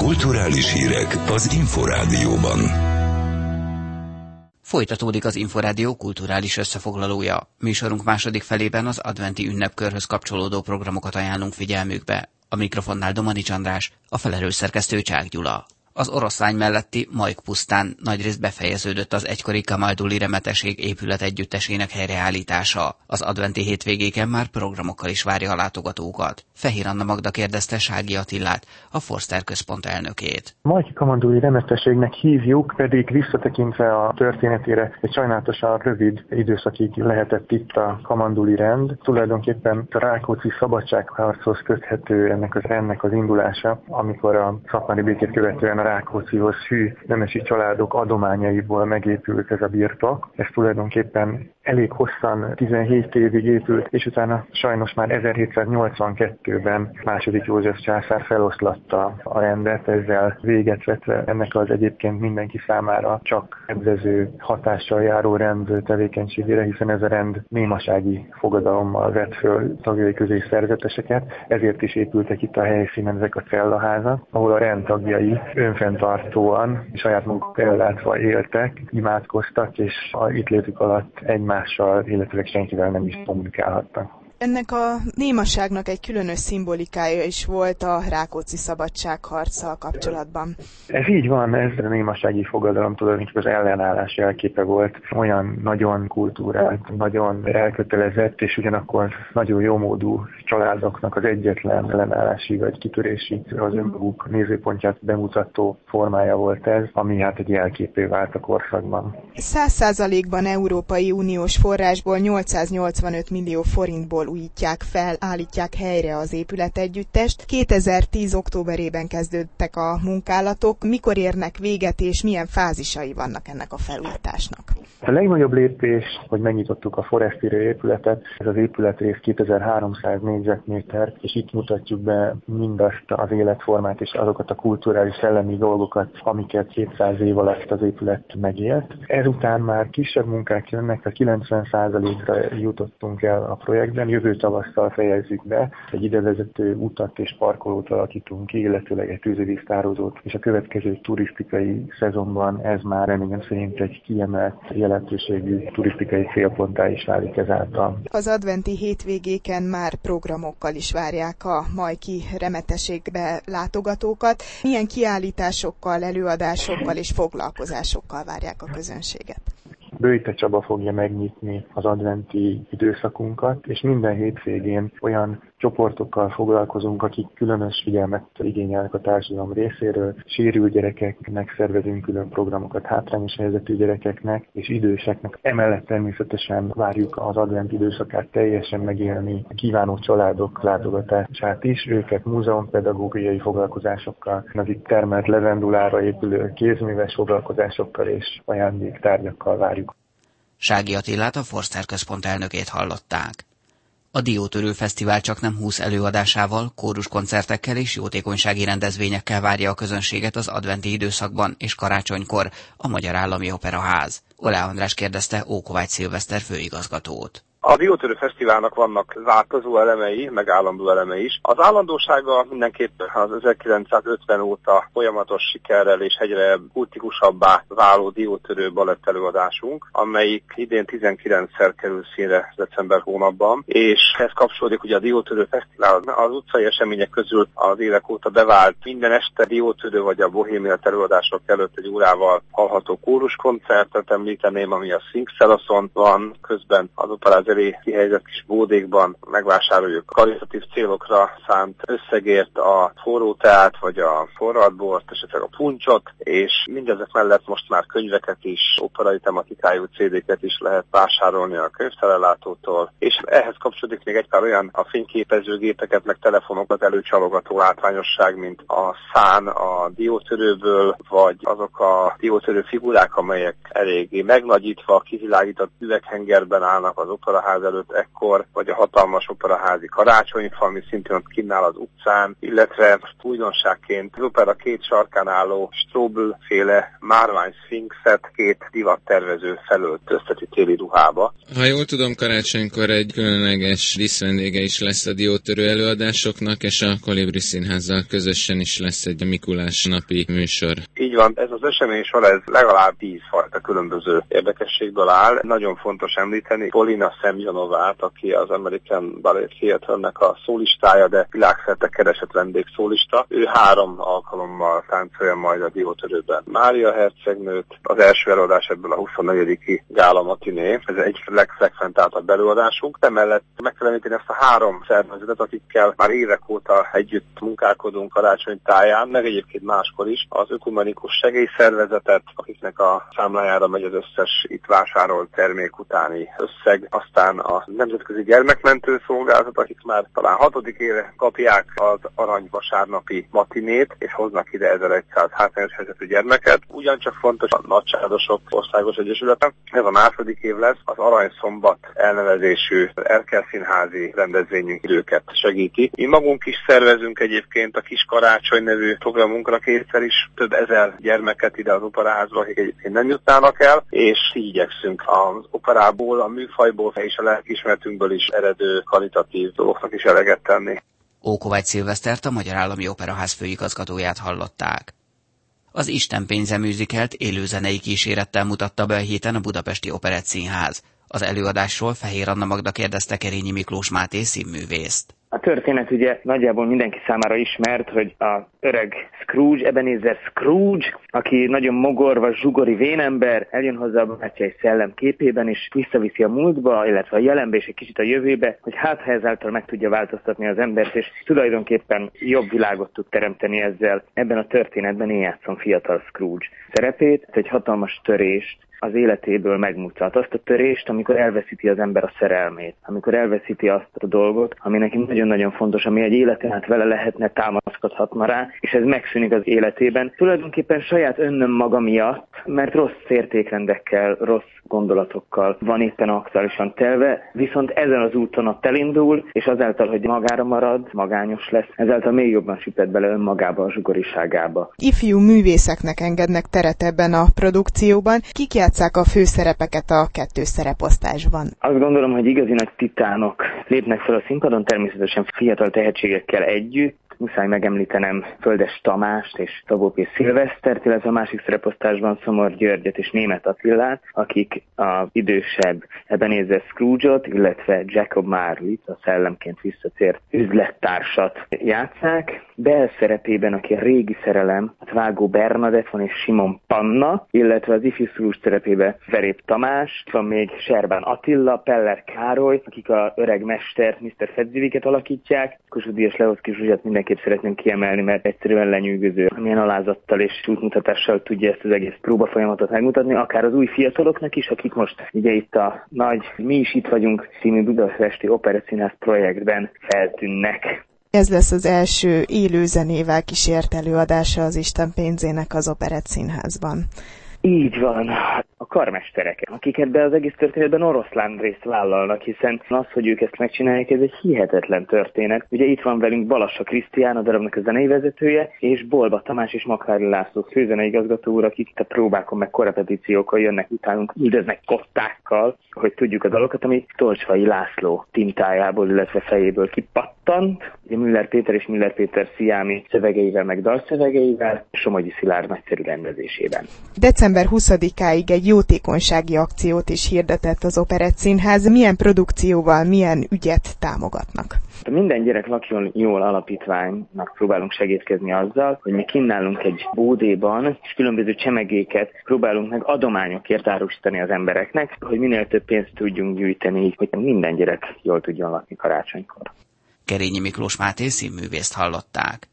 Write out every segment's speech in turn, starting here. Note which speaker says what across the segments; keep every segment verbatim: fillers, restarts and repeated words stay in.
Speaker 1: Kulturális hírek az Inforádióban.
Speaker 2: Folytatódik az Inforádió kulturális összefoglalója. Műsorunk második felében az adventi ünnepkörhöz kapcsolódó programokat ajánlunk figyelmükbe. A mikrofonnál Domanics András, a felelős szerkesztő Csák Gyula. Az Oroszlány melletti Majk pusztán nagyrészt befejeződött az egykori Kamalduli Remeteség épület együttesének helyreállítása. Az adventi hétvégéken már programokkal is várja a látogatókat. Fehér Anna Magda kérdezte Sági Attilát, a Forster Központ elnökét.
Speaker 3: Majk Kamalduli Remetességnek hívjuk, pedig visszatekintve a történetére egy sajnálatosan rövid időszakig lehetett itt a kamanduli rend. Tulajdonképpen a Rákóczi szabadságharchoz köthető ennek az rendnek az indulása, amikor a szatmári békét követően a Rákóczihoz hű nemesi családok adományaiból megépült ez a birtok. Ez tulajdonképpen elég hosszan, tizenhét évig épült, és utána sajnos már ezerhétszáznyolcvankettőben második József császár feloszlatta a rendet, ezzel véget vetve ennek az egyébként mindenki számára csak kedvező hatással járó rend tevékenységére, hiszen ez a rend némasági fogadalommal vett föl tagjai közé szerzeteseket, ezért is épültek itt a helyszínen ezek a cellaházak, ahol a rend tagjai önfenntartóan, saját maguk ellátva éltek, imádkoztak, és a itt létük alatt egymással, illetve senkivel nem is kommunikálhattak.
Speaker 4: Ennek a némaságnak egy különös szimbolikája is volt a Rákóczi szabadságharccal kapcsolatban.
Speaker 3: Ez így van, ez a némasági fogadalom tulajdonképpen az ellenállás jelképe volt. Olyan nagyon kultúrált, nagyon elkötelezett, és ugyanakkor nagyon jómódú családoknak az egyetlen ellenállási vagy kitörési, az önmaguk nézőpontját bemutató formája volt ez, ami hát egy jelképé vált a korszakban.
Speaker 4: száz százalékban Európai Uniós forrásból nyolcszáznyolcvanöt millió forintból újítják fel, állítják helyre az épületegyüttest. kétezer-tíz októberében kezdődtek a munkálatok. Mikor érnek véget, és milyen fázisai vannak ennek a felújításnak?
Speaker 3: A legnagyobb lépés, hogy megnyitottuk a Forestire épületet, ez az épületrész kétezer-háromszáz négyzetméter, és itt mutatjuk be mindazt az életformát és azokat a kulturális szellemi dolgokat, amiket kétszáz év alatt az épület megélt. Ezután már kisebb munkák jönnek, a kilencven százalékra jutottunk el a projektben, jövő tavasszal fejezzük be, egy idevezető utat és parkolót alakítunk ki, illetőleg egy tűzivíztározót, és a következő turisztikai szezonban ez már reményem szerint egy kiemelt jelentőségű turisztikai célponttá is válik ezáltal.
Speaker 4: Az adventi hétvégéken már programokkal is várják a majki remetességbe látogatókat. Milyen kiállításokkal, előadásokkal és foglalkozásokkal várják a közönséget?
Speaker 3: Böjte Csaba fogja megnyitni az adventi időszakunkat, és minden hétvégén olyan csoportokkal foglalkozunk, akik különös figyelmet igényelnek a társadalom részéről. Sérült gyerekeknek szervezünk külön programokat, hátrányos helyzetű gyerekeknek és időseknek. Emellett természetesen várjuk az advent időszakát teljesen megélni kívánó családok látogatását is, őket múzeumpedagógiai foglalkozásokkal, az itt termelt levendulára épülő kézműves foglalkozásokkal és ajándéktárgyakkal várjuk.
Speaker 2: Sági Attilát, a Forster Központ elnökét hallották. A Diótörő Fesztivál csaknem húsz előadásával, kóruskoncertekkel és jótékonysági rendezvényekkel várja a közönséget az adventi időszakban és karácsonykor a Magyar Állami Operaház. Olá András kérdezte Ókovács Szilveszter főigazgatót.
Speaker 5: A Diótörő Fesztiválnak vannak változó elemei, meg állandó elemei is. Az állandósága mindenképp az ezerkilencszázötven óta folyamatos sikerrel és egyre kultikusabbá váló Diótörő balett előadásunk, amelyik idén tizenkilencszer kerül színre december hónapban, és ez kapcsolódik ugye a Diótörő Fesztivál. Az utcai események közül az évek óta bevált minden este Diótörő vagy a bohémia előadások előtt egy órával hallható kóruskoncertet említeném, ami a Szinkszeraszon van, közben az operáz elé kihelyezett kis bódékban megvásároljuk karitatív célokra szánt összegért a forró teát, vagy a forradbort, esetleg a puncsot, és mindezek mellett most már könyveket is, operai tematikájú cé dé-ket is lehet vásárolni a könyvtárellátótól, és ehhez kapcsolódik még egy pár olyan a fényképezőgépeket, meg telefonokat előcsalogató látványosság, mint a szán a diótörőből, vagy azok a diótörő figurák, amelyek eléggé megnagyítva, kivilágított üveghengerben állnak az opera Operaház előtt ekkor, vagy a hatalmas operaházi karácsonyfa, ami szintén ott kínál az utcán, illetve újdonságként az opera két sarkán álló Strobl-féle márvány szfinxet két divattervező felöltözteti téli ruhába.
Speaker 6: Ha jól tudom, karácsonykor egy különleges díszvendége is lesz a diótörő előadásoknak, és a Kolibri Színházzal közösen is lesz egy Mikulás napi műsor.
Speaker 5: Így van, ez az esemény sor, ez legalább tíz fajta különböző érdekességből áll. Nagyon fontos említeni Polina Semjonovát, aki az American Ballet Theatre-nek a szólistája, de világszerte keresett vendégszólista. Ő három alkalommal táncolja majd a diótörőben Mária hercegnőt. Az első előadás ebből a huszonnegyediki gála matiné, ez egy legfrekventáltabb előadásunk. Emellett meg kell említeni ezt a három szervezetet, akikkel már évek óta együtt munkálkodunk karácsony táján, meg egyébként máskor is. Az Ökumenikus Segélyszervezetet, akiknek a számlájára megy az összes itt vásárolt termék utáni összeg, aztán a Nemzetközi Gyermekmentő Szolgálat, akik már talán hatodik éve kapják az arany vasárnapi matinét, és hoznak ide ezerszáz hátrányos helyzetű gyermeket. Ugyancsak fontos a Nagycsádosok Országos Egyesülete. Ez a második év lesz, az Aranyszombat elnevezésű Erkel-színházi rendezvényünk időket segíti. Mi magunk is szervezünk egyébként a Kis Karácsony nevű programunkra kétszer is több ezer gyermeket ide az operaházba, akik egyébként nem jutnának el, és így igyekszünk az operából, a műfajból és a lelkiismeretünkből is eredő kvalitatív dolgoknak is eleget tenni.
Speaker 2: Ókovács Szilvesztert, a Magyar Állami Operaház főigazgatóját hallották. Az Isten pénze musicalt élőzenei kísérettel mutatta be a héten a Budapesti Operett Színház. Az előadásról Fehér Anna Magda kérdezte Kerényi Miklós Máté színművészt.
Speaker 7: A történet ugye nagyjából mindenki számára ismert, hogy a öreg Scrooge, Ebenezer Scrooge, aki nagyon mogorva, zsugori vénember, eljön hozzá a bátyja egy szellem képében, és visszaviszi a múltba, illetve a jelenbe és egy kicsit a jövőbe, hogy hát ha ezáltal meg tudja változtatni az embert, és tulajdonképpen jobb világot tud teremteni ezzel. Ebben a történetben én játszom fiatal Scrooge szerepét, egy hatalmas törést az életéből megmutat. Azt a törést, amikor elveszíti az ember a szerelmét, amikor elveszíti azt a dolgot, ami neki nagyon-nagyon fontos, ami egy életen át vele lehetne, támaszkodhatna rá, és ez megszűnik az életében. Tulajdonképpen saját önnöm maga miatt, mert rossz értékrendekkel, rossz gondolatokkal van éppen aktuálisan telve, viszont ezen az úton ott elindul, és azáltal, hogy magára marad, magányos lesz, ezáltal még jobban süpped bele önmagába, a zsugoriságába.
Speaker 4: Ifjú művészeknek engednek teret ebben a produkcióban. Kik játsszák a főszerepeket a kettős szereposztásban? Azt
Speaker 7: gondolom, hogy igazi nagy titánok lépnek fel a színpadon, természetesen fiatal tehetségekkel együtt. Muszáj megemlítenem Földes Tamást és Szabó P. Szilvesztert, illetve a másik szereposztásban Szomor Györgyet és Németh Attilát, akik az idősebb Ebenezer Scrooge-ot, illetve Jacob Marley-t, a szellemként visszatért üzlettársat játsszák. Bel szerepében, aki a régi szerelem, a Vágó Bernadett van és Simon Panna, illetve az ifjú Scrooge szerepében Verép Tamás, van még Serbán Attila, Peller Károly, akik a öreg mestert, miszter Fedziviket alakítják. Kossuth Díjas Leoszky Zsuzsát mindenképp szeretném kiemelni, mert egyszerűen lenyűgöző, milyen alázattal és útmutatással tudja ezt az egész próbafolyamatot megmutatni, akár az új fiataloknak is, akik most ugye itt a nagy Mi is itt vagyunk című Budapesti Operettszínház projektben feltűnnek.
Speaker 4: Ez lesz az első élő zenével kísért előadása az Isten pénzének az Operett Színházban.
Speaker 7: Így van. A karmesterek, akik ebben az egész történetben oroszlán részt vállalnak, hiszen az, hogy ők ezt megcsinálják, ez egy hihetetlen történet. Ugye itt van velünk Balassa Krisztián, a darabnak a zenei vezetője, és Bolba Tamás és Makvári László főzenei igazgató úr, akik itt a próbákon meg korrepetíciókkal jönnek utánunk, üldöznek kottákkal, hogy tudjuk a dalokat, ami Tolcsvai László tintájából, illetve fejéből kipattant. Ugye Müller Péter és Müller Péter Sziámi szövegeivel, meg dalszövegeivel, Somogyi Szilárd nagyszerű rendezésében.
Speaker 4: december huszadikáig egy jótékonysági akciót is hirdetett az Operett Színház. Milyen produkcióval, milyen ügyet támogatnak?
Speaker 7: A Minden gyerek lakjon jól alapítványnak próbálunk segítkezni azzal, hogy mi kínálunk egy bódéban, és különböző csemegéket próbálunk meg adományokért árusítani az embereknek, hogy minél több pénzt tudjunk gyűjteni, hogy minden gyerek jól tudjon lakni karácsonykor.
Speaker 2: Kerényi Miklós Máté színművészt hallották.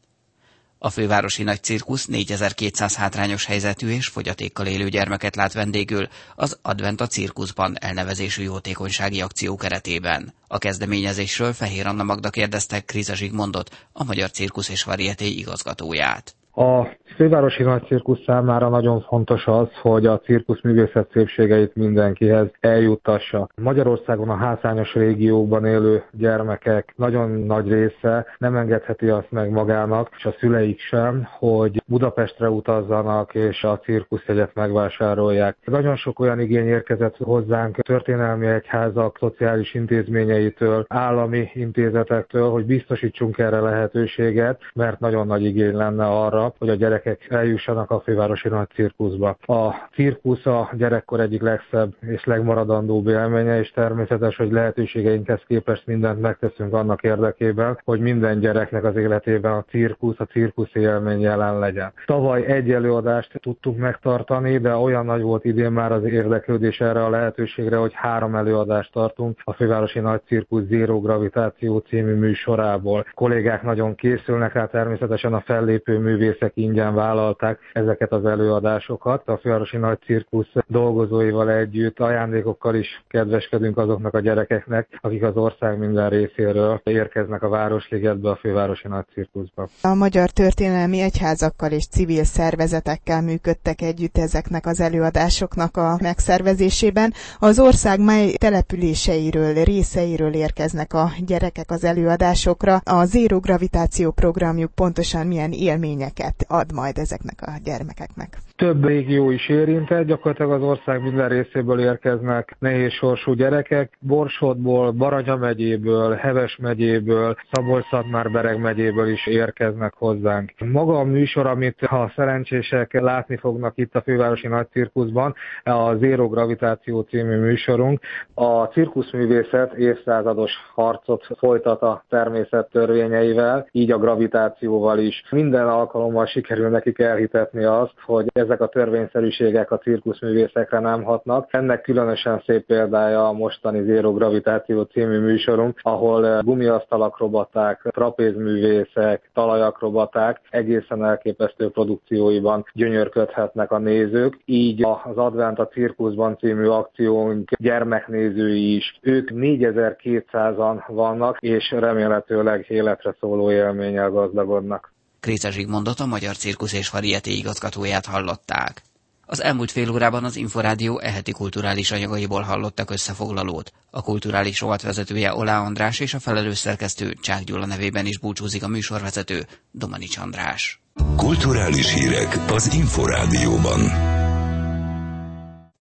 Speaker 2: A fővárosi nagy cirkusz négyezer-kétszáz hátrányos helyzetű és fogyatékkal élő gyermeket lát vendégül az Advent a cirkuszban elnevezésű jótékonysági akció keretében. A kezdeményezésről Fehér Anna Magda kérdezte Kriza Zsigmondot, a Magyar Cirkusz és Varieté igazgatóját.
Speaker 8: A Fővárosi Nagycirkusz számára nagyon fontos az, hogy a cirkuszművészet szépségeit mindenkihez eljuttassa. Magyarországon a hátrányos régiókban élő gyermekek nagyon nagy része nem engedheti azt meg magának, és a szüleik sem, hogy Budapestre utazzanak és a cirkuszjegyet megvásárolják. Nagyon sok olyan igény érkezett hozzánk történelmi egyházak, szociális intézményeitől, állami intézetektől, hogy biztosítsunk erre lehetőséget, mert nagyon nagy igény lenne arra, hogy a gyerekek eljussanak a Fővárosi Nagycirkuszba. A cirkusz a gyerekkor egyik legszebb és legmaradandóbb élménye, és természetes, hogy lehetőségeinkhez képest mindent megteszünk annak érdekében, hogy minden gyereknek az életében a cirkusz, a cirkusz élmény jelen legyen. Tavaly egy előadást tudtunk megtartani, de olyan nagy volt idén már az érdeklődés erre a lehetőségre, hogy három előadást tartunk a Fővárosi Nagycirkusz Zero Gravitáció című műsorából. A kollégák nagyon készülnek rá, természetesen a fellépő művészek ingyen vállalták ezeket az előadásokat. A Fővárosi Nagycirkusz dolgozóival együtt ajándékokkal is kedveskedünk azoknak a gyerekeknek, akik az ország minden részéről érkeznek a Városligetbe, a Fővárosi Nagycirkuszba.
Speaker 4: A magyar történelmi egyházakkal és civil szervezetekkel működtek együtt ezeknek az előadásoknak a megszervezésében. Az ország mely településeiről, részeiről érkeznek a gyerekek az előadásokra. A Zero Gravitáció programjuk pontosan milyen élményeket ad majd ezeknek a gyermekeknek?
Speaker 8: Több régió is érintett, gyakorlatilag az ország minden részéből érkeznek nehéz sorsú gyerekek. Borsodból, Baranya megyéből, Heves megyéből, Szabolcs-Szatmár-Bereg megyéből is érkeznek hozzánk. Maga a műsor, amit a szerencsések látni fognak itt a Fővárosi Nagycirkuszban, a Zero Gravitáció című műsorunk. A cirkuszművészet évszázados harcot folytat a természet törvényeivel, így a gravitációval is. Minden alkalommal sikerül nekik elhitetni azt, hogy ezek a törvényszerűségek a cirkuszművészekre nem hatnak. Ennek különösen szép példája a mostani Zero Gravitáció című műsorunk, ahol gumiasztalakrobaták, trapézművészek, talajakrobaták egészen elképesztő produkcióiban gyönyörködhetnek a nézők. Így az Advent a cirkuszban című akciónk gyermeknézői is. Ők négyezer-kétszázan vannak, és remélhetőleg életre szóló élménnyel gazdagodnak.
Speaker 2: Kréce Zsigmondot, a Magyar Cirkusz és Varieté igazgatóját hallották. Az elmúlt fél órában az Inforádió eheti kulturális anyagaiból hallottak összefoglalót. A kulturális rovatvezetője Olá András és a felelős szerkesztő Csák Gyula nevében is búcsúzik a műsorvezető Domanics András.
Speaker 1: Kulturális hírek az Inforádióban.